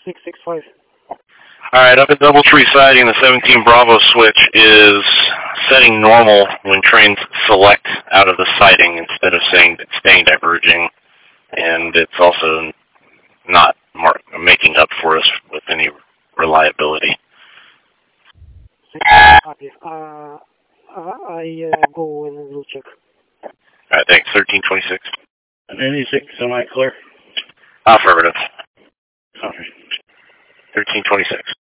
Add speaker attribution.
Speaker 1: 665.
Speaker 2: Alright, up at Doubletree Siding, the 17 Bravo switch is setting normal when trains select out of the siding instead of staying diverging, and it's also not making up for us with any reliability.
Speaker 1: Copy. I go and will check.
Speaker 2: Alright, thanks. 1326.
Speaker 3: 96, semi-clear.
Speaker 2: Affirmative.
Speaker 3: Copy.
Speaker 2: 1326.